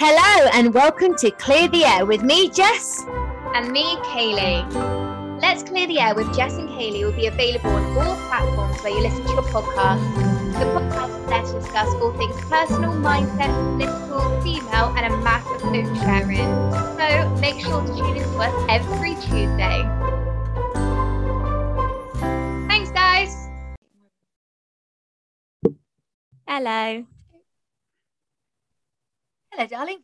Hello and welcome to Clear the Air with me, Jess. And me, Kaylee. Let's Clear the Air with Jess and Kaylee will be available on all platforms where you listen to your podcast. The podcast is there to discuss all things personal, mindset, political, female, and a massive book sharing. So make sure to tune in to us every Tuesday. Thanks, guys. Hello. Hello, darling.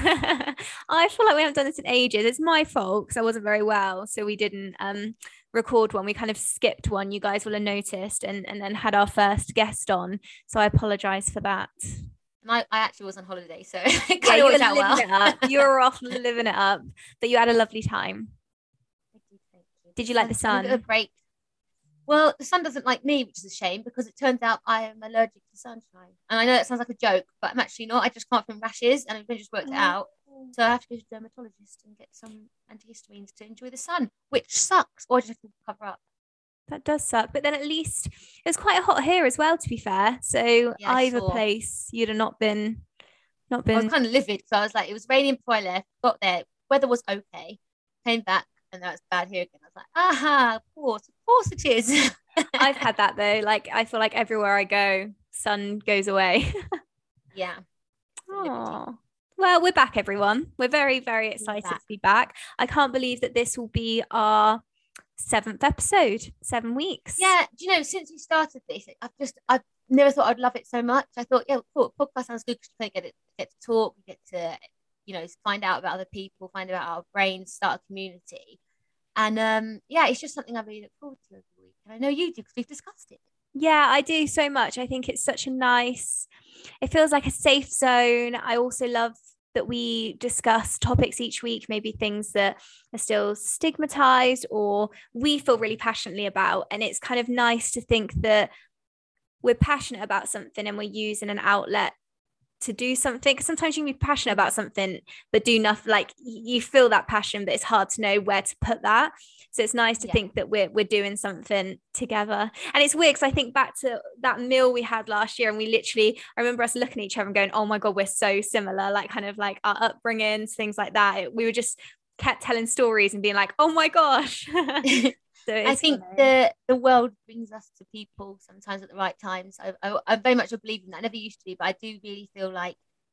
I feel like we haven't done this in ages. It's my fault because I wasn't very well, so we didn't record one. We kind of skipped one. You guys will have noticed, and then had our first guest on. So I apologise for that. And I actually was on holiday, so it kind of worked out well. You were off living it up, but you had a lovely time. Thank you. Did you like the sun? A break. Well, the sun doesn't like me, which is a shame because it turns out I am allergic to sunshine. And I know that sounds like a joke, but I'm actually not. I just can't feel rashes, and I've just worked it out. So I have to go to a dermatologist and get some antihistamines to enjoy the sun, which sucks. Or I just have to cover up. That does suck. But then at least it was quite hot here as well, to be fair. So yeah, either place, you'd have not been. I was kind of livid because I was like, it was raining before I left, got there, weather was okay, came back, and now it's bad here again. I was like, aha, of course it is. I've had that though. Like, I feel like everywhere I go, sun goes away. Yeah. Oh. Well, we're back, everyone. We're very, very excited to be back. I can't believe that this will be our 7th episode, 7 weeks. Yeah. Do you know, since we started this, I've never thought I'd love it so much. I thought, yeah, cool, podcast sounds good because you get to talk, we get to, find out about other people, find out our brains, start a community. And it's just something I really look forward to every week. And I know you do because we've discussed it. Yeah, I do so much. I think it's such it feels like a safe zone. I also love that we discuss topics each week, maybe things that are still stigmatized or we feel really passionately about. And it's kind of nice to think that we're passionate about something and we're using an outlet to do something. Sometimes you can be passionate about something but do nothing, like you feel that passion but it's hard to know where to put that. So it's nice to think that we're doing something together. And it's weird because I think back to that meal we had last year and I remember us looking at each other and going, oh my god, we're so similar, like kind of like our upbringings, things like that. We were just kept telling stories and being like, oh my gosh. So I think the world brings us to people sometimes at the right times. I'm very much a believer in that. I never used to be, but I do really feel like,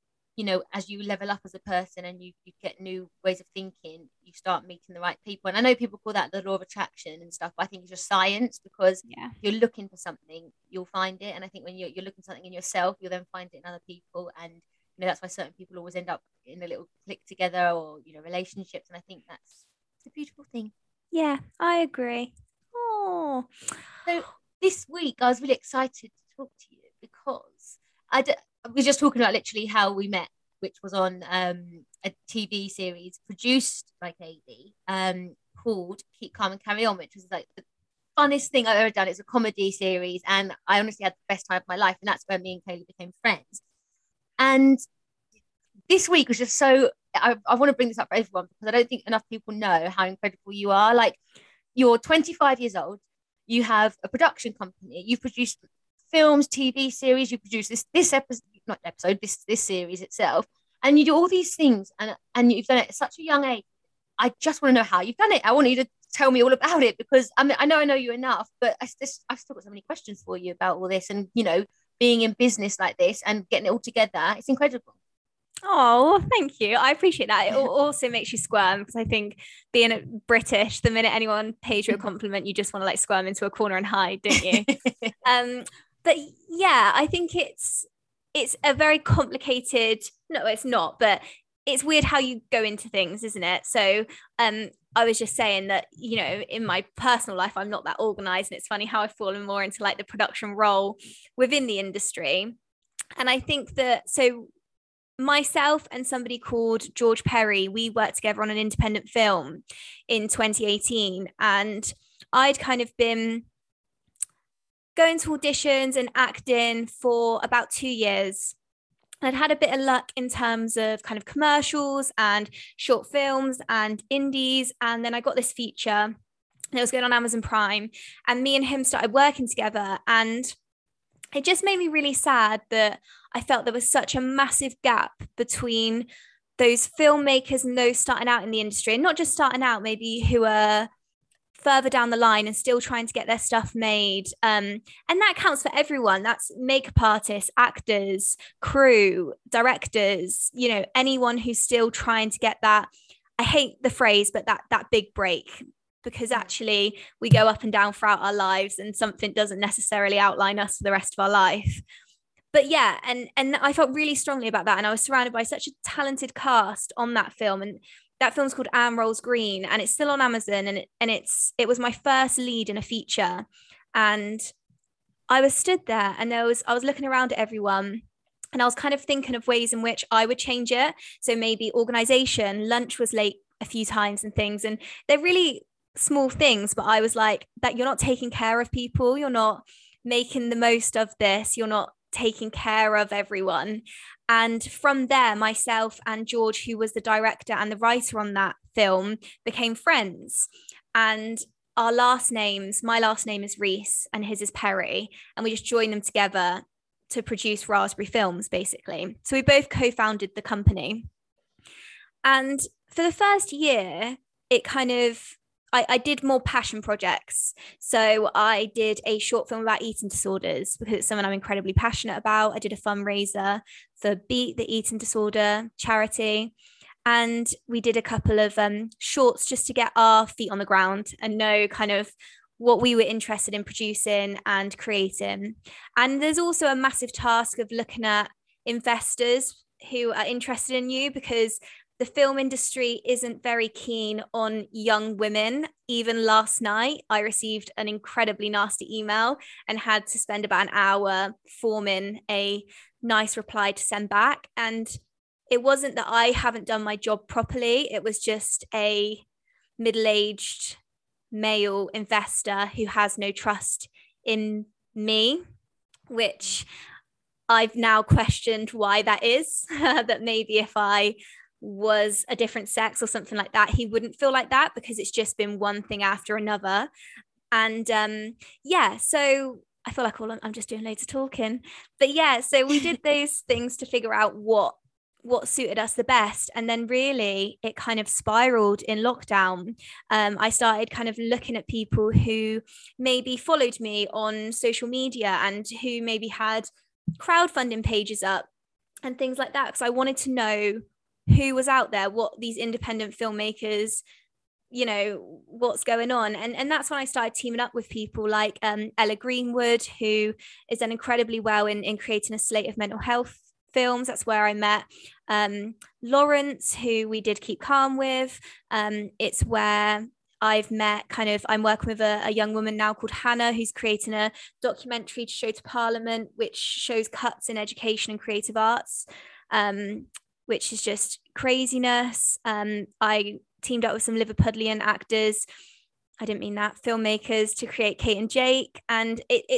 as you level up as a person and you get new ways of thinking, you start meeting the right people. And I know people call that the law of attraction and stuff, but I think it's just science because if you're looking for something, you'll find it. And I think when you're looking for something in yourself, you'll then find it in other people. And, that's why certain people always end up in a little clique together or, relationships. And I think that's a beautiful thing. Yeah, I agree. Oh, so this week I was really excited to talk to you because we were just talking about literally how we met, which was on a TV series produced by Kaylee called Keep Calm and Carry On, which was like the funnest thing I've ever done. It's a comedy series and I honestly had the best time of my life, and that's where me and Kaylee became friends. And this week was just so I want to bring this up for everyone because I don't think enough people know how incredible you are. Like, you're 25 years old, you have a production company, you've produced films, TV series, you produce this series itself, and you do all these things and you've done it at such a young age. I just want to know how you've done it. I want you to tell me all about it because I know you enough, but I've still got so many questions for you about all this and being in business like this and getting it all together. It's incredible. Oh, thank you. I appreciate that. It also makes you squirm because I think being British, the minute anyone pays you a compliment, you just want to like squirm into a corner and hide, don't you? But yeah, I think it's a very complicated. No, it's not, but it's weird how you go into things, isn't it? So I was just saying that, in my personal life, I'm not that organized, and it's funny how I've fallen more into like the production role within the industry. And I think that myself and somebody called George Perry, we worked together on an independent film in 2018, and I'd kind of been going to auditions and acting for about 2 years. I'd had a bit of luck in terms of kind of commercials and short films and indies, and then I got this feature that was going on Amazon Prime, and me and him started working together, and it just made me really sad that I felt there was such a massive gap between those filmmakers and those starting out in the industry, and not just starting out, maybe who are further down the line and still trying to get their stuff made. And that counts for everyone. That's makeup artists, actors, crew, directors, you know, anyone who's still trying to get that, I hate the phrase, but that big break, because actually we go up and down throughout our lives and something doesn't necessarily outline us for the rest of our life. But yeah, and I felt really strongly about that. And I was surrounded by such a talented cast on that film. And that film's called Anne Rolls Green, and it's still on Amazon. And it was my first lead in a feature. And I was stood there, and I was looking around at everyone, and I was kind of thinking of ways in which I would change it. So maybe organization, lunch was late a few times and things. And they're really small things, but I was like, that you're not taking care of people. You're not making the most of this. You're not taking care of everyone. And from there, myself and George, who was the director and the writer on that film, became friends. And our last names, my last name is Reese and his is Perry, and we just joined them together to produce Raspberry Films, basically. So we both co-founded the company. And for the first year, it kind of, I did more passion projects. So I did a short film about eating disorders because it's something I'm incredibly passionate about. I did a fundraiser for Beat the Eating Disorder charity. And we did a couple of shorts just to get our feet on the ground and know kind of what we were interested in producing and creating. And there's also a massive task of looking at investors who are interested in you, because the film industry isn't very keen on young women. Even last night, I received an incredibly nasty email and had to spend about an hour forming a nice reply to send back. And it wasn't that I haven't done my job properly. It was just a middle-aged male investor who has no trust in me, which I've now questioned why that is. That maybe if I was a different sex or something like that, he wouldn't feel like that, because it's just been one thing after another. And yeah, so I feel like I'm just doing loads of talking. But yeah, so we did those things to figure out what suited us the best. And then really it kind of spiraled in lockdown. I started kind of looking at people who maybe followed me on social media and who maybe had crowdfunding pages up and things like that, because I wanted to know who was out there, what these independent filmmakers, you know, what's going on. And that's when I started teaming up with people like Ella Greenwood, who is done incredibly well in creating a slate of mental health films. That's where I met Lawrence, who we did Keep Calm with. It's where I've met I'm working with a young woman now called Hannah, who's creating a documentary to show to Parliament, which shows cuts in education and creative arts, which is just craziness. I teamed up with some Liverpudlian actors, I didn't mean that, filmmakers, to create Kate and Jake. And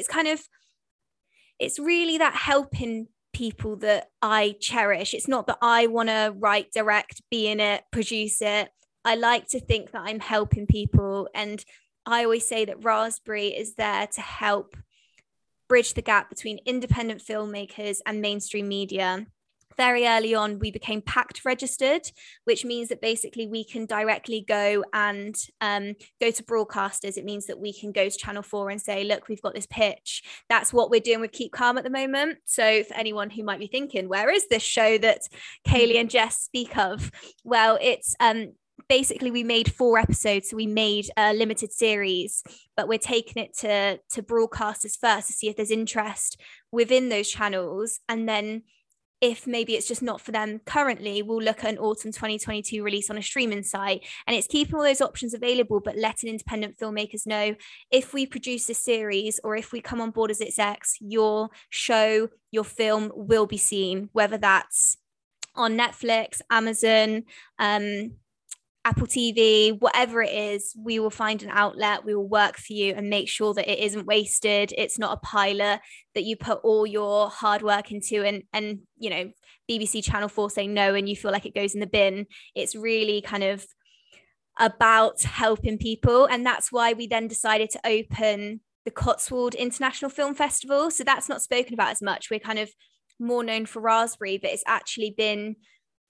it's really that helping people that I cherish. It's not that I want to write, direct, be in it, produce it. I like to think that I'm helping people. And I always say that Raspberry is there to help bridge the gap between independent filmmakers and mainstream media. Very early on, we became PACT registered, which means that basically we can directly go and go to broadcasters. It means that we can go to Channel 4 and say, look, we've got this pitch. That's what we're doing with Keep Calm at the moment. So for anyone who might be thinking, where is this show that Kaylee and Jess speak of? Well, it's basically we made 4 episodes. So we made a limited series, but we're taking it to broadcasters first to see if there's interest within those channels. And then if maybe it's just not for them currently, we'll look at an autumn 2022 release on a streaming site. And it's keeping all those options available, but letting independent filmmakers know, if we produce this series or if we come on board as its ex, your show, your film will be seen, whether that's on Netflix, Amazon, Apple TV, whatever it is. We will find an outlet, we will work for you and make sure that it isn't wasted. It's not a pilot that you put all your hard work into and you know, BBC Channel 4 saying no and you feel like it goes in the bin. It's really kind of about helping people. And that's why we then decided to open the Cotswold International Film Festival. So that's not spoken about as much. We're kind of more known for Raspberry, but it's actually been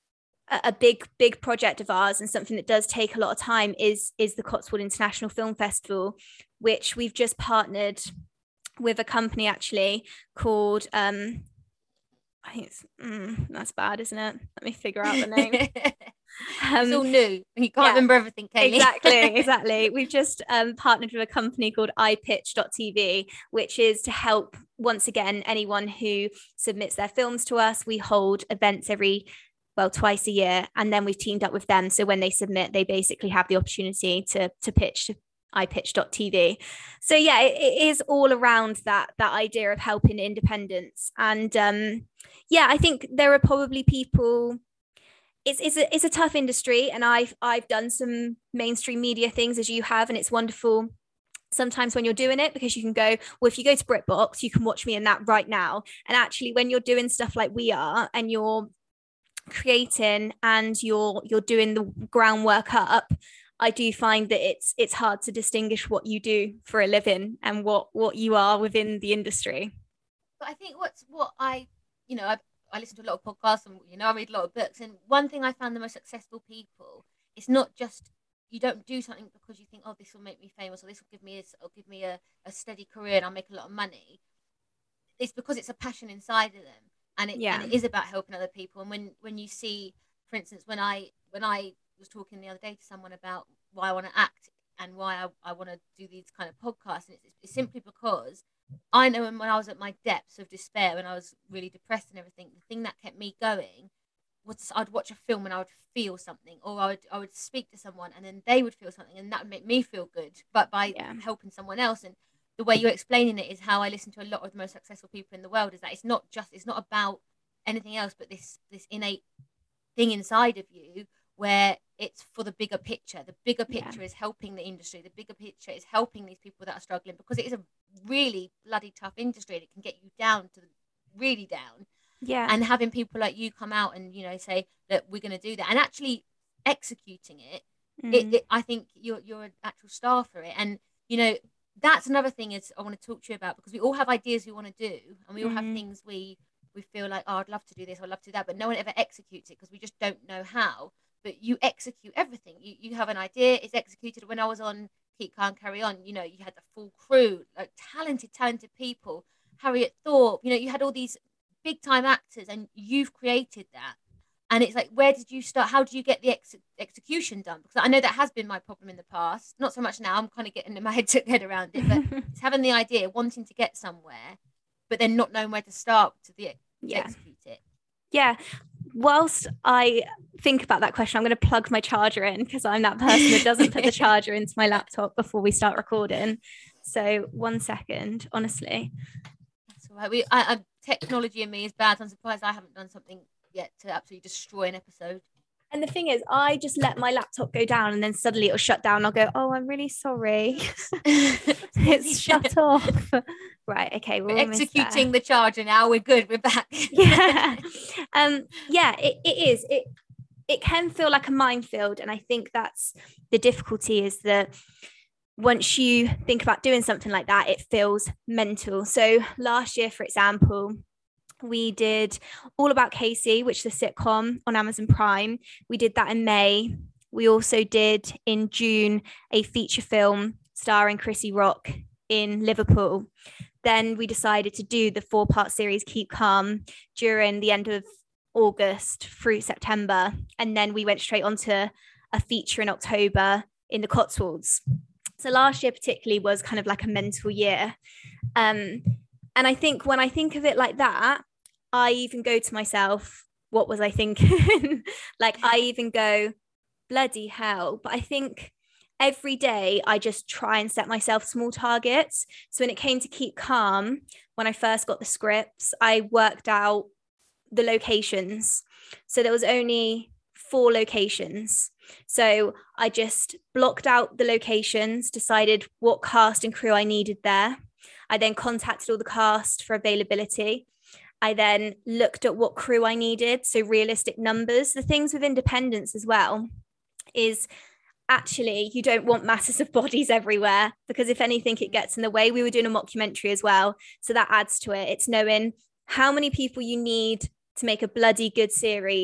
a big project of ours, and something that does take a lot of time, is the Cotswold International Film Festival, which we've just partnered with a company actually called I think it's that's bad, isn't it? Let me figure out the name. It's all new. You can't remember everything, Kaylee. Exactly. We've just partnered with a company called iPitch.tv, which is to help, once again, anyone who submits their films to us. We hold events twice a year, and then we've teamed up with them. So when they submit, they basically have the opportunity to pitch to iPitch.tv. So yeah, it is all around that idea of helping independents. And I think there are probably people. It's a tough industry, and I've done some mainstream media things, as you have, and it's wonderful sometimes when you're doing it, because you can go, well, if you go to BritBox, you can watch me in that right now. And actually, when you're doing stuff like we are, and you're creating and you're doing the groundwork up, I do find that it's hard to distinguish what you do for a living and what you are within the industry. But I think I listen to a lot of podcasts, and I read a lot of books, and one thing I found, the most successful people, it's not just, you don't do something because you think, oh, this will make me famous, or this will give me a steady career and I'll make a lot of money. It's because it's a passion inside of them, and it is about helping other people. And when you see, for instance, when I was talking the other day to someone about why I want to act and why I want to do these kind of podcasts, and it's simply because I know when I was at my depths of despair, when I was really depressed and everything, the thing that kept me going was I'd watch a film and I would feel something, or I would speak to someone and then they would feel something, and that would make me feel good, but by helping someone else. And the way you're explaining it is how I listen to a lot of the most successful people in the world, is that it's not about anything else but this innate thing inside of you, where it's for the bigger picture. The bigger picture is helping the industry. The bigger picture is helping these people that are struggling, because it is a really bloody tough industry, and it can get you down to really down. Yeah. And having people like you come out and say that we're going to do that, and actually executing it, I think you're an actual star for it. And that's another thing is I want to talk to you about, because we all have ideas we want to do, and we all have things we feel like, oh, I'd love to do this, I'd love to do that, but no one ever executes it because we just don't know how. But you execute everything. You have an idea, it's executed. When I was on Keep Calm, Carry On, you had the full crew, like talented people, Harriet Thorpe, you had all these big time actors, and you've created that. And it's like, where did you start? How do you get the execution done? Because I know that has been my problem in the past. Not so much now. I'm kind of getting my head around it, but it's having the idea, wanting to get somewhere, but then not knowing where to start to execute it. Yeah. Whilst I think about that question, I'm going to plug my charger in, because I'm that person that doesn't put the charger into my laptop before we start recording. So 1 second, honestly. That's all right. Technology in me is bad. I'm surprised I haven't done something yet to absolutely destroy an episode. And the thing is, I just let my laptop go down, and then suddenly it'll shut down. I'll go, oh, I'm really sorry. It's shut off. Right. Okay. We're executing the charger now. We're good. We're back. Yeah. It is. It can feel like a minefield. And I think that's the difficulty, is that once you think about doing something like that, it feels mental. So last year, for example, we did All About Casey, which is a sitcom on Amazon Prime. We did that in May. We also did in June a feature film starring Chrissy Rock in Liverpool. Then we decided to do the 4-part series Keep Calm during the end of August through September. And then we went straight onto a feature in October in the Cotswolds. So last year particularly was kind of like a mental year. And I think when I think of it like that, I even go to myself, what was I thinking? Like, I even go, bloody hell. But I think every day I just try and set myself small targets. So when it came to Keep Calm, when I first got the scripts, I worked out the locations. So there was only 4 locations. So I just blocked out the locations, decided what cast and crew I needed there. I then contacted all the cast for availability. I then looked at what crew I needed, so realistic numbers. The things with independence as well is actually you don't want masses of bodies everywhere, because if anything, it gets in the way. We were doing a mockumentary as well, so that adds to it. It's knowing how many people you need to make a bloody good series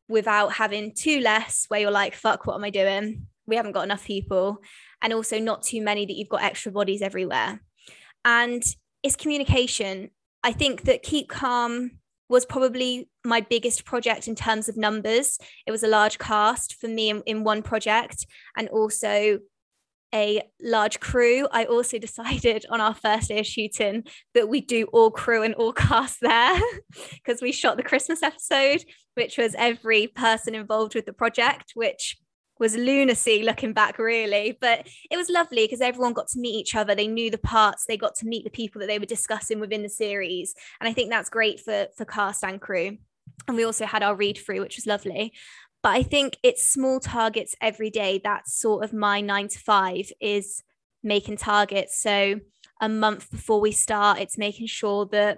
without having too less where you're like, fuck, what am I doing? We haven't got enough people. And also not too many that you've got extra bodies everywhere. And it's communication. I think that Keep Calm was probably my biggest project in terms of numbers. It was a large cast for me in one project, and also a large crew. I also decided on our first day of shooting that we do all crew and all cast there because we shot the Christmas episode, which was every person involved with the project, which was lunacy looking back, really. But it was lovely because everyone got to meet each other. They knew the parts, they got to meet the people that they were discussing within the series. And I think that's great for cast and crew. And we also had our read through, which was lovely. But I think it's small targets every day. That's sort of my 9 to 5, is making targets. So a month before we start, it's making sure that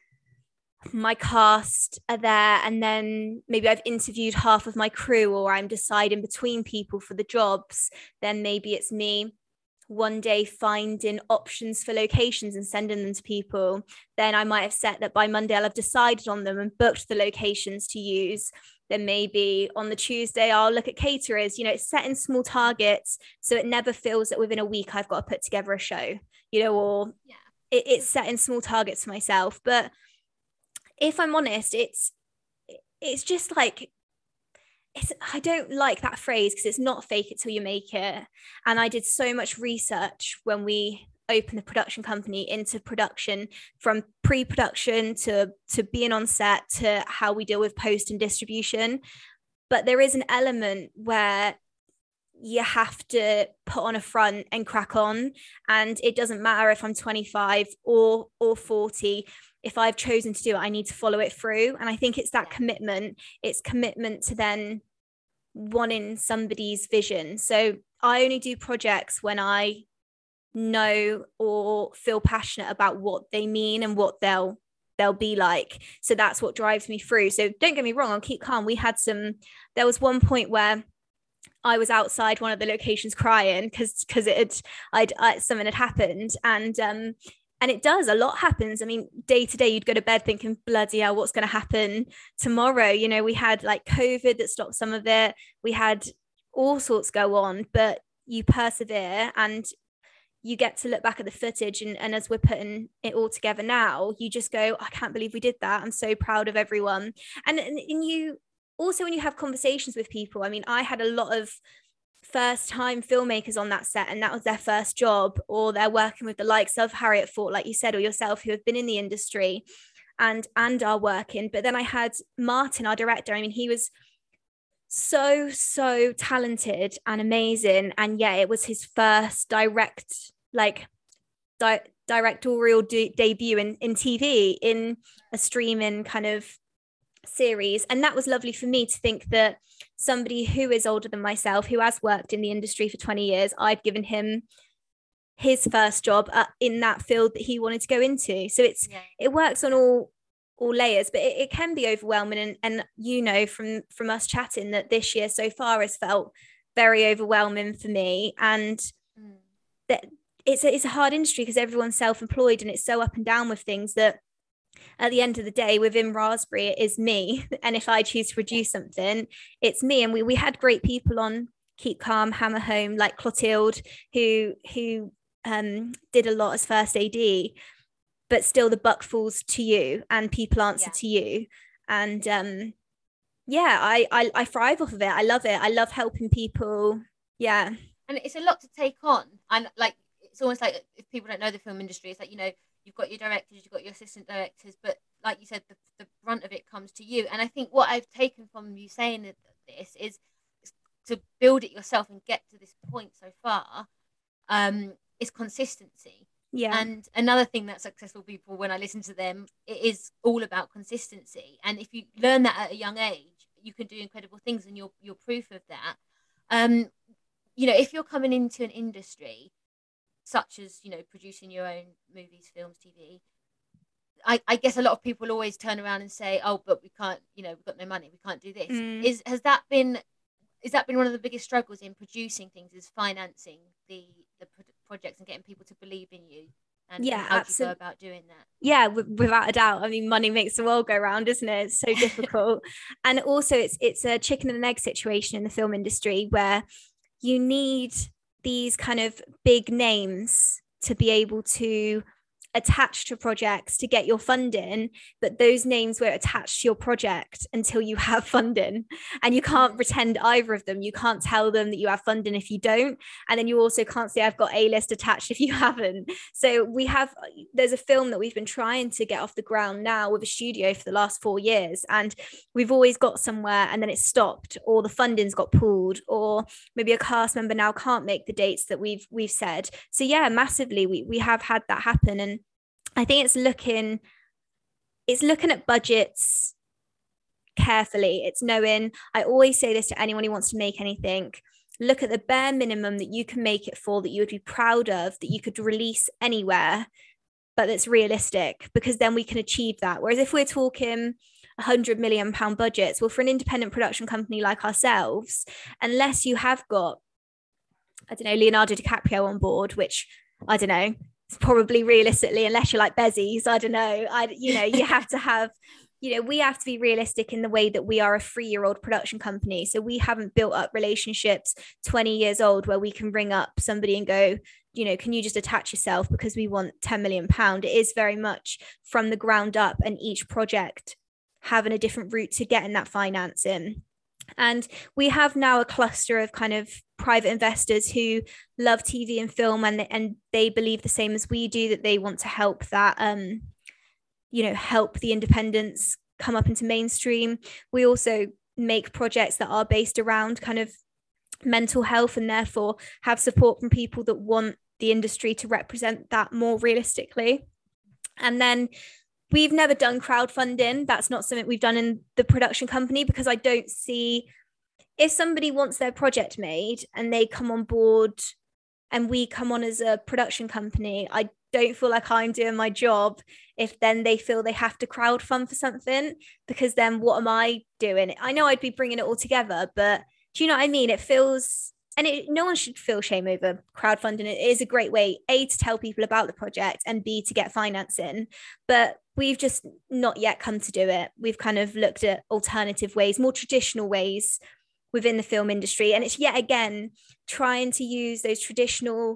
my cast are there, and then maybe I've interviewed half of my crew, or I'm deciding between people for the jobs. Then maybe it's me one day finding options for locations and sending them to people. Then I might have set that by Monday I'll have decided on them and booked the locations to use. Then maybe on the Tuesday I'll look at caterers. It's setting small targets so it never feels that within a week I've got to put together a show, or it's setting small targets for myself. But if I'm honest, it's just like, I don't like that phrase because it's not fake it till you make it. And I did so much research when we opened the production company into production, from pre-production to being on set to how we deal with post and distribution. But there is an element where you have to put on a front and crack on. And it doesn't matter if I'm 25 or 40. If I've chosen to do it, I need to follow it through. And I think it's that commitment. It's commitment to then wanting somebody's vision. So I only do projects when I know or feel passionate about what they mean and what they'll be like. So that's what drives me through. So don't get me wrong, I'll Keep Calm. There was one point where I was outside one of the locations crying because something had happened. And it does, a lot happens. I mean, day to day, you'd go to bed thinking, bloody hell, what's going to happen tomorrow? We had like COVID that stopped some of it. We had all sorts go on, but you persevere and you get to look back at the footage. And as we're putting it all together now, you just go, I can't believe we did that. I'm so proud of everyone. And you also, when you have conversations with people, I mean, I had a lot of first-time filmmakers on that set, and that was their first job, or they're working with the likes of Harriet Fort, like you said, or yourself, who have been in the industry and are working. But then I had Martin, our director. I mean, he was so talented and amazing, and yeah, it was his first directorial debut in TV, in a streaming kind of series. And that was lovely for me to think that somebody who is older than myself, who has worked in the industry for 20 years, I've given him his first job in that field that he wanted to go into. So it works on all layers, but it can be overwhelming. And from us chatting, that this year so far has felt very overwhelming for me. And that it's a hard industry because everyone's self-employed, and it's so up and down with things that at the end of the day, within Raspberry, it is me. And if I choose to produce something, it's me. And we had great people on Keep Calm, Hammer Home, like Clotilde, who did a lot as first AD, but still the buck falls to you and people answer to you. And I thrive off of it. I love it. I love helping people. Yeah. And it's a lot to take on. And like, it's almost like, if people don't know the film industry, it's like, you've got your directors, you've got your assistant directors, but like you said, the brunt of it comes to you. And I think what I've taken from you saying this is to build it yourself and get to this point so far, is consistency. Yeah. And another thing that successful people, when I listen to them, it is all about consistency. And if you learn that at a young age, you can do incredible things, and you're proof of that. If you're coming into an industry such as, producing your own movies, films, TV, I guess a lot of people always turn around and say, oh, but we can't, we've got no money, we can't do this. Has that been one of the biggest struggles in producing things, is financing the projects and getting people to believe in you And Yeah, how do you go absolutely. about doing that? Yeah, without a doubt. I mean, money makes the world go round, isn't it? It's so difficult. And also it's a chicken and an egg situation in the film industry where you need these kind of big names to be able to attach to projects to get your funding, but those names were attached to your project until you have funding, and you can't pretend either of them. You can't tell them that you have funding if you don't, and then you also can't say I've got A-list attached if you haven't. So there's a film that we've been trying to get off the ground now with a studio for the last 4 years, and we've always got somewhere and then it stopped, or the funding's got pulled, or maybe a cast member now can't make the dates that we've said. So yeah, massively we have had that happen. And I think it's looking at budgets carefully. It's knowing, I always say this to anyone who wants to make anything, look at the bare minimum that you can make it for, that you would be proud of, that you could release anywhere, but that's realistic, because then we can achieve that. Whereas if we're talking £100 million budgets, well, for an independent production company like ourselves, unless you have got, I don't know, Leonardo DiCaprio on board, which I don't know, it's probably realistically, unless you're like Bezos, I don't know, you have to have, we have to be realistic in the way that we are a 3-year-old production company. So we haven't built up relationships 20 years old where we can ring up somebody and go, can you just attach yourself because we want £10 million? It is very much from the ground up, and each project having a different route to getting that financing. And we have now a cluster of kind of private investors who love TV and film, and they believe the same as we do, that they want to help that, help the independents come up into mainstream. We also make projects that are based around kind of mental health, and therefore have support from people that want the industry to represent that more realistically. And then we've never done crowdfunding. That's not something we've done in the production company, because I don't see, if somebody wants their project made and they come on board and we come on as a production company, I don't feel like I'm doing my job if then they feel they have to crowdfund for something, because then what am I doing? I know I'd be bringing it all together, but do you know what I mean? It feels, and no one should feel shame over crowdfunding. It is a great way, A, to tell people about the project, and B, to get financing. But we've just not yet come to do it. We've kind of looked at alternative ways, more traditional ways within the film industry. And it's yet again trying to use those traditional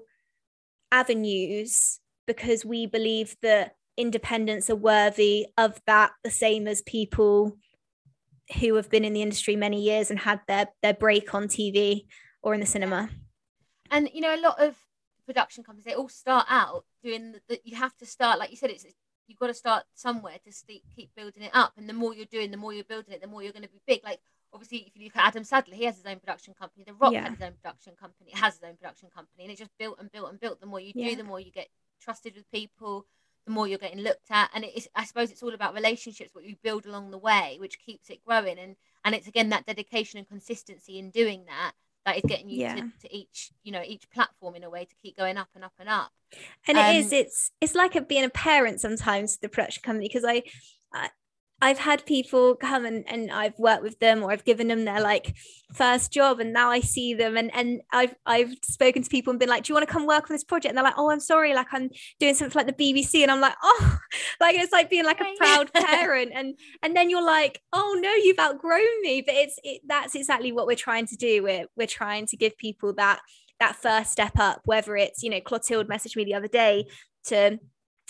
avenues, because we believe that independents are worthy of that, the same as people who have been in the industry many years and had their break on TV or in the cinema. And a lot of production companies, they all start out doing you have to start, like you said, you've got to start somewhere to keep building it up. And the more you're doing, the more you're building it, the more you're going to be big. Like, obviously, if you look at Adam Sandler, he has his own production company. The Rock had his own production company. It has his own production company. And it just built and built and built. The more you do, the more you get trusted with people, the more you're getting looked at. And I suppose it's all about relationships, what you build along the way, which keeps it growing. And it's, again, that dedication and consistency in doing that is getting you to each platform in a way, to keep going up and up and up. And it's like being a parent sometimes to the production company, because I've had people come and I've worked with them, or I've given them their like first job, and now I see them and I've spoken to people and been like, do you want to come work on this project? And they're like, oh, I'm sorry, like I'm doing something like the BBC. And I'm like, oh, like it's like being like a proud parent, and then you're like, oh no, you've outgrown me. But that's exactly what we're trying to do. We're trying to give people that first step up, whether it's, Clotilde messaged me the other day to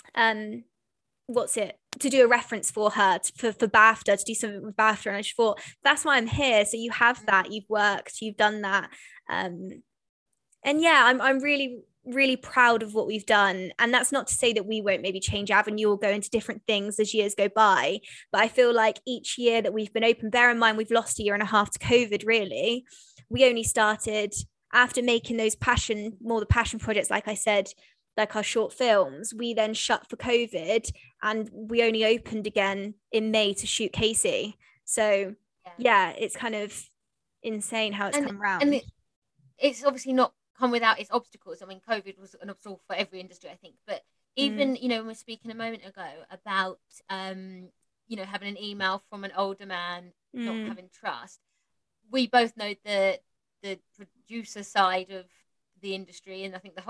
to do a reference for her for BAFTA, to do something with BAFTA. And I just thought, that's why I'm here. So you have that, you've worked, you've done that. And yeah, I'm really, really proud of what we've done. And that's not to say that we won't maybe change avenue or go into different things as years go by. But I feel like each year that we've been open, bear in mind, we've lost a year and a half to COVID, really. We only started after making those passion projects, like I said, like our short films. We then shut for COVID, and we only opened again in May to shoot Casey. So yeah, it's kind of insane how it's come around. And it's obviously not come without its obstacles. I mean, COVID was an obstacle for every industry, I think. But even, when we were speaking a moment ago about, having an email from an older man, not having trust, we both know the producer side of the industry, and I think the whole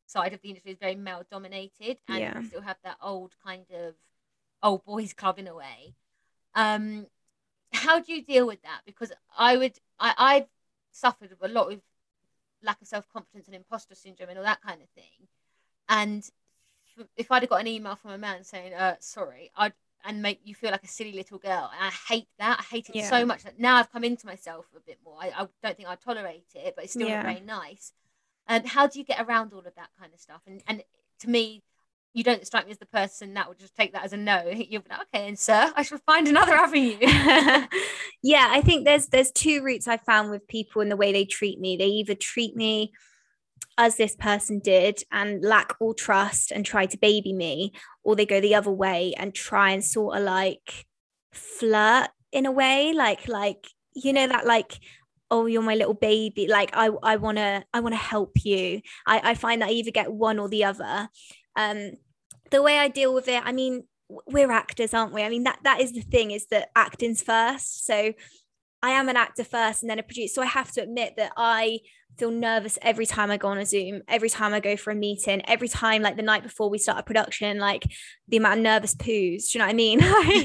side of the industry is very male dominated, and Yeah. we still have that old kind of old boys club in a way. How do you deal with that? Because I've suffered a lot with lack of self-confidence and imposter syndrome and all that kind of thing. And if I'd have got an email from a man saying, sorry, and make you feel like a silly little girl. And I hate that. I hate it so much that now I've come into myself a bit more. I don't think I'd tolerate it, but it's still not very nice. And how do you get around all of that kind of stuff? And to me, you don't strike me as the person that would just take that as a no. You'll be like, okay, and sir, I shall find another avenue. Yeah, I think there's two routes I found with people in the way they treat me. They either treat me as this person did and lack all trust and try to baby me, or they go the other way and try and sort of like flirt in a way, like you know, that like, oh, you're my little baby, like I want to help you. I find that I either get one or the other. The way I deal with it, I mean, we're actors, aren't we? I mean, that is the thing, is that acting's first. So I am an actor first and then a producer. So I have to admit that I feel nervous every time I go on a Zoom, every time I go for a meeting, every time, like the night before we start a production, like the amount of nervous poos. Do you know what I mean?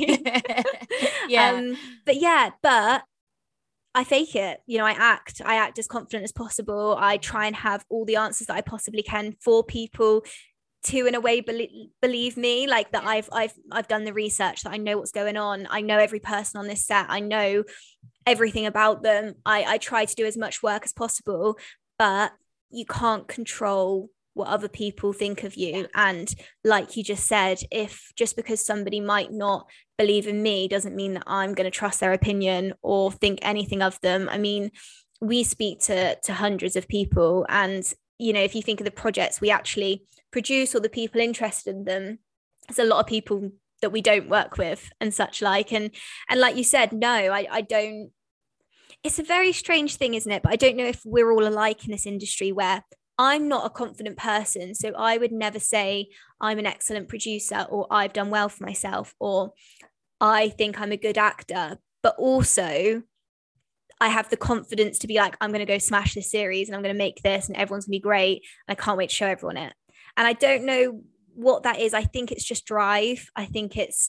Yeah. But I fake it. You know, I act as confident as possible. I try and have all the answers that I possibly can for people to, in a way, believe me, like that I've done the research, that I know what's going on. I know every person on this set. I know everything about them. I try to do as much work as possible, but you can't control what other people think of you. And like you just said, if just because somebody might not believe in me doesn't mean that I'm going to trust their opinion or think anything of them. I mean, we speak to hundreds of people, and you know, if you think of the projects we actually produce or the people interested in them, there's a lot of people that we don't work with and such like. And like you said, no, I don't. It's a very strange thing, isn't it? But I don't know if we're all alike in this industry, where I'm not a confident person. So I would never say I'm an excellent producer, or I've done well for myself, or I think I'm a good actor. But also I have the confidence to be like, I'm going to go smash this series and I'm going to make this and everyone's going to be great. And I can't wait to show everyone it. And I don't know what that is. I think it's just drive. I think it's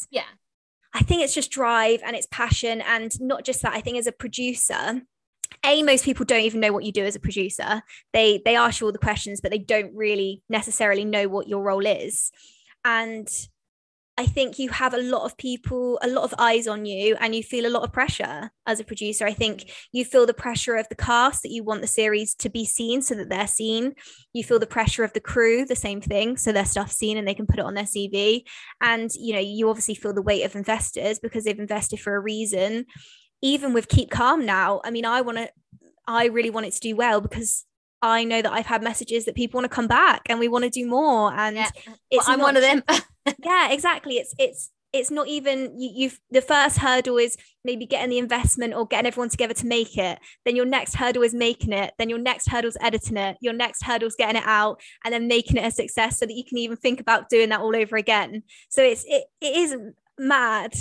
just drive, and it's passion. And not just that, I think as a producer, most people don't even know what you do as a producer. They ask you all the questions, but they don't really necessarily know what your role is. And I think you have a lot of people, a lot of eyes on you, and you feel a lot of pressure as a producer. I think you feel the pressure of the cast, that you want the series to be seen so that they're seen. You feel the pressure of the crew, the same thing, so their stuff's seen and they can put it on their CV. And, you know, you obviously feel the weight of investors because they've invested for a reason. Even with Keep Calm now, I mean, I really want it to do well, because I know that I've had messages that people want to come back and we want to do more. And I'm one of them. Yeah, exactly. It's not even you've the first hurdle is maybe getting the investment or getting everyone together to make it. Then your next hurdle is making it. Then your next hurdle is editing it. Your next hurdle is getting it out and then making it a success so that you can even think about doing that all over again. So it is mad.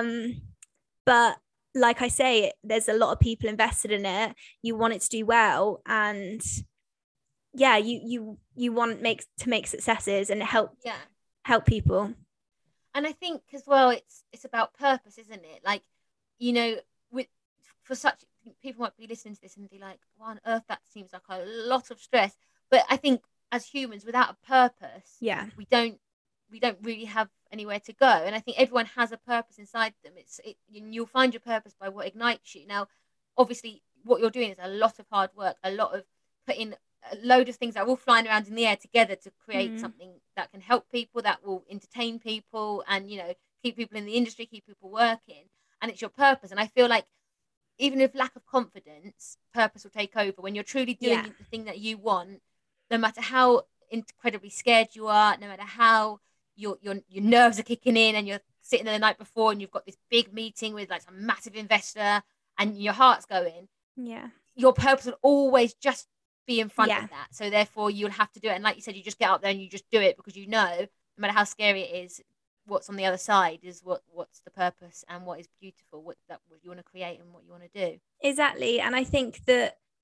But like I say, there's a lot of people invested in it. You want it to do well, and yeah, you want to make successes and help people. And I think as well, it's about purpose, isn't it? Like, you know, for such people might be listening to this and be like, why on earth, that seems like a lot of stress. But I think as humans, without a purpose, we don't really have anywhere to go. And I think everyone has a purpose inside them. You'll find your purpose by what ignites you. Now, obviously, what you're doing is a lot of hard work, a lot of putting a load of things that are all flying around in the air together to create something that can help people, that will entertain people, and, you know, keep people in the industry, keep people working. And it's your purpose. And I feel like even with lack of confidence, purpose will take over when you're truly doing the thing that you want. No matter how incredibly scared you are, no matter how your nerves are kicking in and you're sitting there the night before and you've got this big meeting with like some massive investor and your heart's going, your purpose will always just be in front of that. So therefore you'll have to do it. And like you said, you just get up there and you just do it, because you know, no matter how scary it is, what's on the other side is what's the purpose and what is beautiful, what you want to create and what you want to do. Exactly. And I think that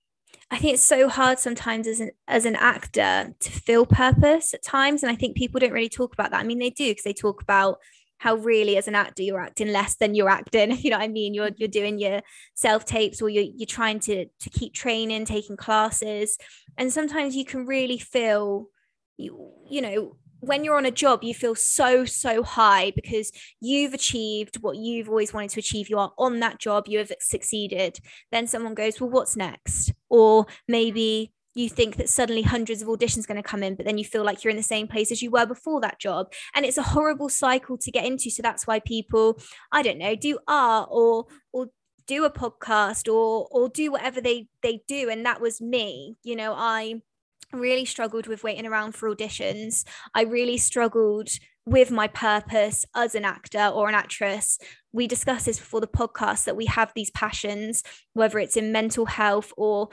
I think it's so hard sometimes as an actor to feel purpose at times. And I think people don't really talk about that. I mean, they do, because they talk about how really as an actor you're acting less than you're acting. You know what I mean? You're doing your self tapes, or you're trying to keep training, taking classes. And sometimes you can really feel you know, when you're on a job, you feel so high because you've achieved what you've always wanted to achieve. You are on that job, you have succeeded. Then someone goes, well, what's next? Or maybe you think that suddenly hundreds of auditions going to come in, but then you feel like you're in the same place as you were before that job. And it's a horrible cycle to get into. So that's why people, I don't know, do art or do a podcast or do whatever they do. And that was me. You know, I really struggled with waiting around for auditions. I really struggled with my purpose as an actor or an actress. We discussed this before the podcast, that we have these passions, whether it's in mental health or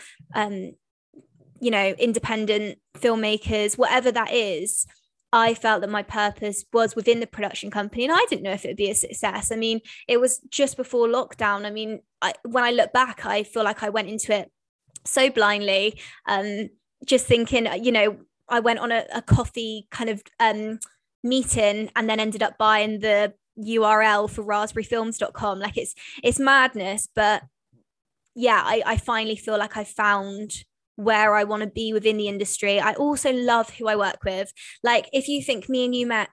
you know, independent filmmakers, whatever that is. I felt that my purpose was within the production company, and I didn't know if it would be a success. I mean, it was just before lockdown. I mean, when I look back, I feel like I went into it so blindly, just thinking, you know, I went on a coffee kind of meeting and then ended up buying the URL for raspberryfilms.com. Like it's madness. But yeah, I finally feel like I found where I want to be within the industry. I also love who I work with. Like, if you think me and you met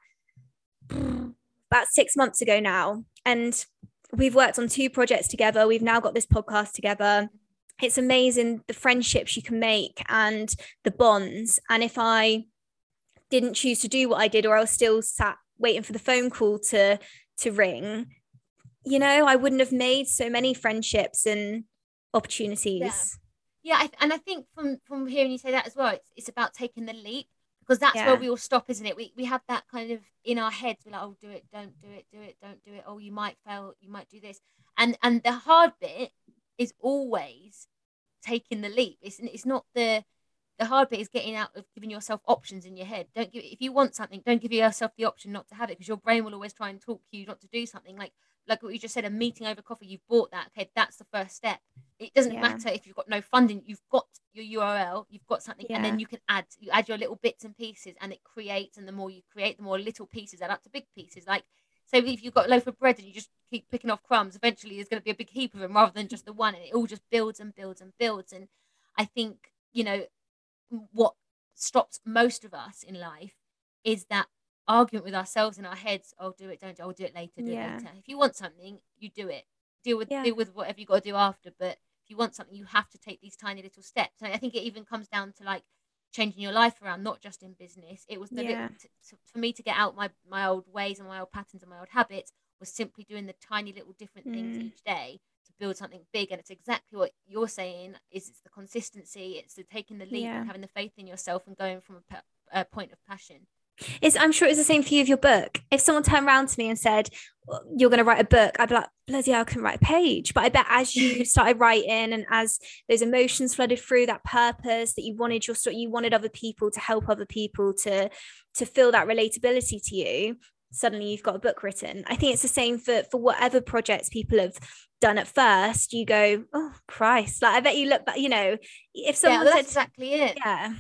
about 6 months ago now, and we've worked on 2 projects together, we've now got this podcast together. It's amazing the friendships you can make and the bonds. And if I didn't choose to do what I did, or I was still sat waiting for the phone call to ring, you know, I wouldn't have made so many friendships and opportunities. Yeah, and I think from hearing you say that as well, it's about taking the leap, because that's where we all stop, isn't it? We have that kind of in our heads. We're like, oh, do it, don't do it, do it, don't do it. Oh, you might fail, you might do this. And the hard bit is always taking the leap. It's not the hard bit is getting out of giving yourself options in your head. If you want something, don't give yourself the option not to have it, because your brain will always try and talk you not to do something. Like what you just said, a meeting over coffee, you've bought that. Okay, that's the first step. It doesn't matter if you've got no funding, you've got your URL, you've got something, and then you add your little bits and pieces, and it creates. And the more you create, the more little pieces add up to big pieces. Like, so if you've got a loaf of bread and you just keep picking off crumbs, eventually there's going to be a big heap of them rather than just the one, and it all just builds and builds and builds. And I think, you know, what stops most of us in life is that argument with ourselves in our heads. Oh, do it, don't do it, I'll do it later, do it later. If you want something, you do it. Deal with whatever you got to do after. But if you want something, you have to take these tiny little steps. And I think it even comes down to like changing your life around, not just in business. It was for me to get out my old ways and my old patterns and my old habits was simply doing the tiny little different things each day to build something big. And it's exactly what you're saying, it's the consistency, it's the taking the leap and having the faith in yourself and going from a point of passion. I'm sure it's the same for you with your book. If someone turned around to me and said, you're going to write a book, I'd be like, bloody hell, I couldn't write a page. But I bet as you started writing, and as those emotions flooded through, that purpose that you wanted your story, you wanted other people to help other people to feel that relatability to you, suddenly you've got a book written. I think it's the same for whatever projects people have done at first. You go, oh Christ, like I bet you look back, you know, if someone that's said, exactly it.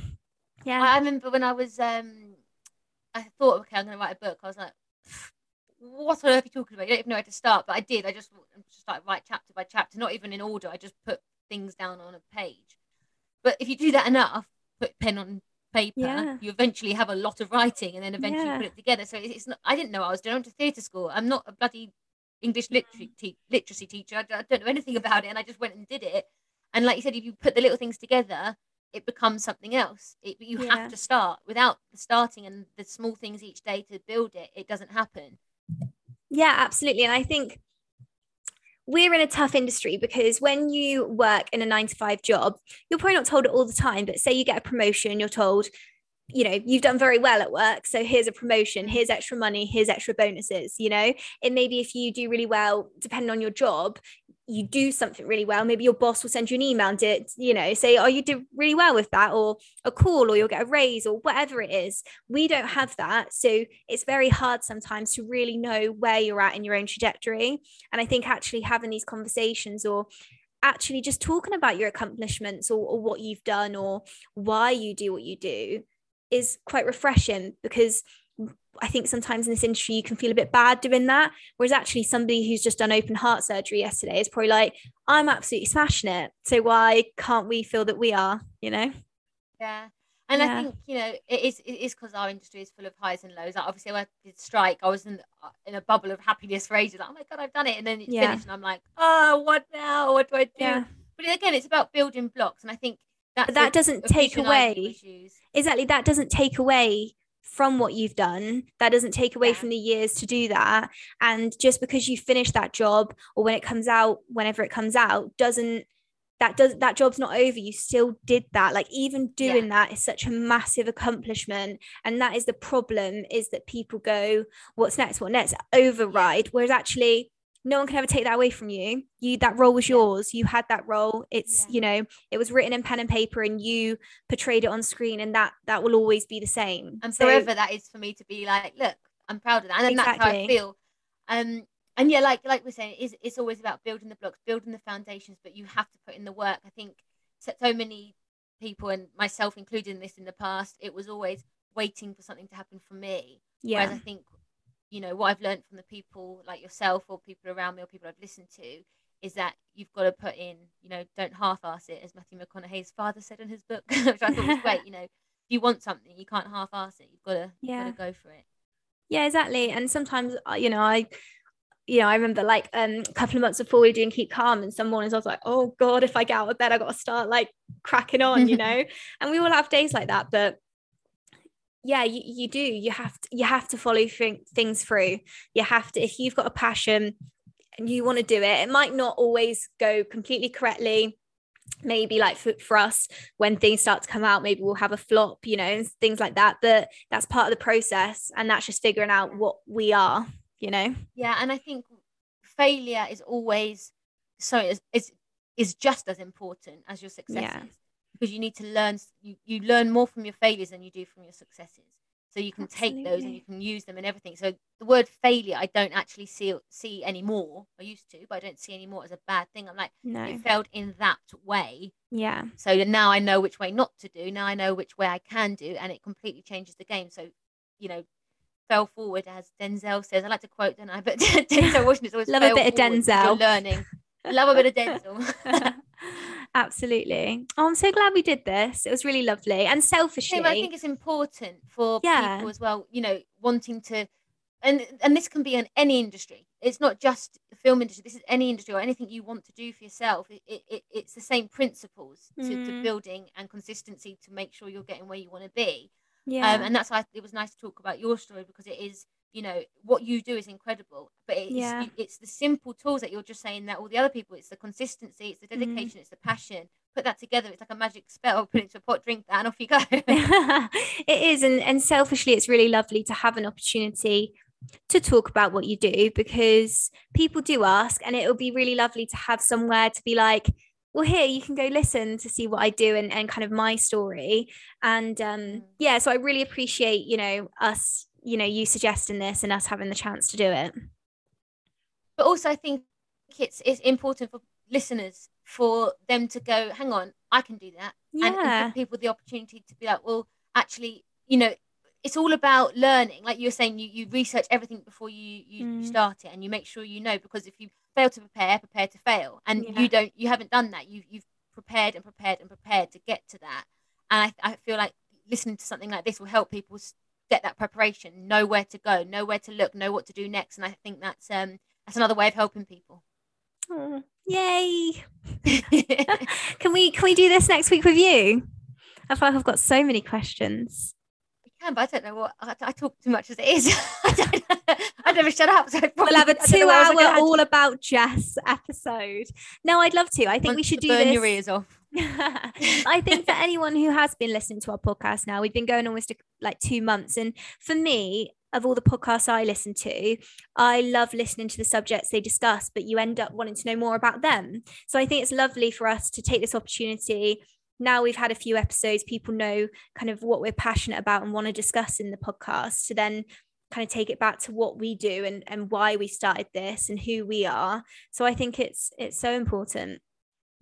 Yeah. I remember when I was I thought, okay, I'm going to write a book. I was like, what on earth are you talking about? You don't even know where to start. But I did. I just started write chapter by chapter, not even in order. I just put things down on a page. But if you do that enough, put pen on paper, you eventually have a lot of writing, and then eventually put it together. So it's not. I didn't know what I was doing. I went to theatre school. I'm not a bloody English literacy teacher. I don't know anything about it, and I just went and did it. And like you said, if you put the little things together, it becomes something else. You have to start. Without the starting and the small things each day to build it, it doesn't happen. Yeah, absolutely. And I think we're in a tough industry, because when you work in a 9-to-5 job, you're probably not told it all the time, but say you get a promotion, you're told, you know, you've done very well at work, so here's a promotion, here's extra money, here's extra bonuses. You know, it may be if you do really well, depending on your job, you do something really well, maybe your boss will send you an email and say, oh, you did really well with that, or a call, or you'll get a raise, or whatever it is. We don't have that. So it's very hard sometimes to really know where you're at in your own trajectory. And I think actually having these conversations, or actually just talking about your accomplishments or what you've done or why you do what you do is quite refreshing, because I think sometimes in this industry you can feel a bit bad doing that, whereas actually somebody who's just done open heart surgery yesterday is probably like, I'm absolutely smashing it, so why can't we feel that we are, you know? Yeah. And I think, it is because our industry is full of highs and lows. Like, obviously, when I did strike, I was in a bubble of happiness for ages. Like, oh my God, I've done it. And then it's finished, and I'm like, oh, what now? What do I do? Yeah. But again, it's about building blocks. And I think that doesn't take away. Use. Exactly. That doesn't take away from what you've done. That doesn't take away from the years to do that. And just because you finish that job, or when it comes out, whenever it comes out, that job's not over. You still did that. Like, even doing that is such a massive accomplishment. And that is the problem, is that people go, what's next, override, whereas actually no one can ever take that away from you. That role was yours. You had that role. It's it was written in pen and paper, and you portrayed it on screen, and that will always be the same. And forever, that is for me to be like, look, I'm proud of that. And that's how I feel. And yeah, like we're saying, it's always about building the blocks, building the foundations, but you have to put in the work. I think so many people, and myself included in this in the past, it was always waiting for something to happen for me. Yeah. Whereas I think, what I've learned from the people like yourself or people around me or people I've listened to is that you've got to put in, don't half-ass it, as Matthew McConaughey's father said in his book, which I thought was great. If you want something, you can't half-ass it. You've got to go for it. Yeah, exactly. And sometimes, I remember like a couple of months before we were doing Keep Calm, and some mornings I was like, oh God, if I get out of bed, I got to start like cracking on, and we all have days like that. But yeah, you do. You have to follow things through. You have to, if you've got a passion and you want to do it, it might not always go completely correctly. Maybe like for us, when things start to come out, maybe we'll have a flop, things like that. But that's part of the process, and that's just figuring out what we are. Yeah, and I think failure is always is just as important as your successes, because you need to learn. You learn more from your failures than you do from your successes. So you can take those and you can use them and everything. So the word failure, I don't actually see anymore. I used to, but I don't see anymore as a bad thing. I'm like, no, it failed in that way. Yeah. So now I know which way not to do. Now I know which way I can do, and it completely changes the game. So, fell forward, as Denzel says. I like to quote, don't I? But Denzel Washington's always love a bit of Denzel. You're learning. I love a bit of Denzel. Absolutely. Oh, I'm so glad we did this. It was really lovely. And selfishly, I think it's important for people as well, wanting to, and this can be in any industry. It's not just the film industry. This is any industry or anything you want to do for yourself. It's the same principles to building and consistency to make sure you're getting where you want to be. Yeah. And that's why it was nice to talk about your story, because it is, what you do is incredible, but it's the simple tools that you're just saying that all the other people, it's the consistency, it's the dedication, it's the passion. Put that together, it's like a magic spell. Put it into a pot, drink that, and off you go. It is. And selfishly, it's really lovely to have an opportunity to talk about what you do, because people do ask, and it'll be really lovely to have somewhere to be like, well, here you can go listen to see what I do and kind of my story. And so I really appreciate, us, you suggesting this and us having the chance to do it. But also I think it's important for listeners, for them to go, hang on, I can do that. And give people the opportunity to be like, well, actually, it's all about learning. Like you were saying, you research everything before you start it, and you make sure because if you fail to prepare to fail, and you haven't done that. You've prepared and prepared and prepared to get to that. And I feel like listening to something like this will help people get that preparation, know where to go, know where to look, know what to do next. And I think that's another way of helping people. Oh, yay! Can we do this next week with you? I feel like I've got so many questions. But I don't know what I talk too much as it is. I never shut up. So we'll have a 2-hour all about Jess episode. No, I'd love to. I think we should do burn this. Your ears off. I think for anyone who has been listening to our podcast now, we've been going almost like 2 months, and for me, of all the podcasts I listen to, I love listening to the subjects they discuss, but you end up wanting to know more about them. So I think it's lovely for us to take this opportunity. Now we've had a few episodes, people know kind of what we're passionate about and want to discuss in the podcast, to then kind of take it back to what we do and why we started this and who we are. So I think it's so important.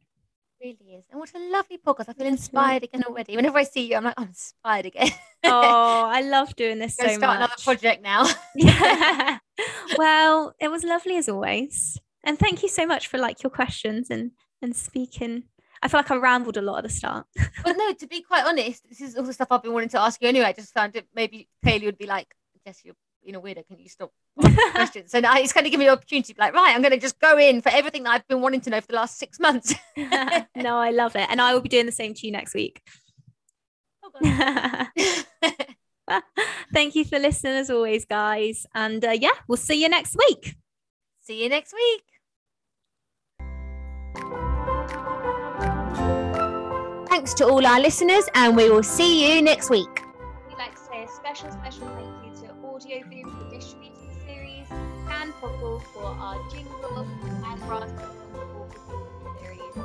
really is. And what a lovely podcast. I feel inspired again already. Whenever I see you, I'm like, I'm inspired again. Oh, I love doing this so much. Start another project now. Yeah. Well, it was lovely as always. And thank you so much for like your questions and speaking. I feel like I rambled a lot at the start. But no, to be quite honest, this is all the stuff I've been wanting to ask you anyway. I just found it maybe Kaylee would be like, Jess, you're being a weirdo. Can you stop asking questions? So now it's kind of giving me the opportunity to be like, right, I'm going to just go in for everything that I've been wanting to know for the last 6 months. No, I love it. And I will be doing the same to you next week. Oh, Thank you for listening as always, guys. And yeah, we'll see you next week. See you next week. Thanks to all our listeners, and we will see you next week. We'd like to say a special thank you to Audioboom for distributing the series, and Popple for our jingle, and Raspberry for the series.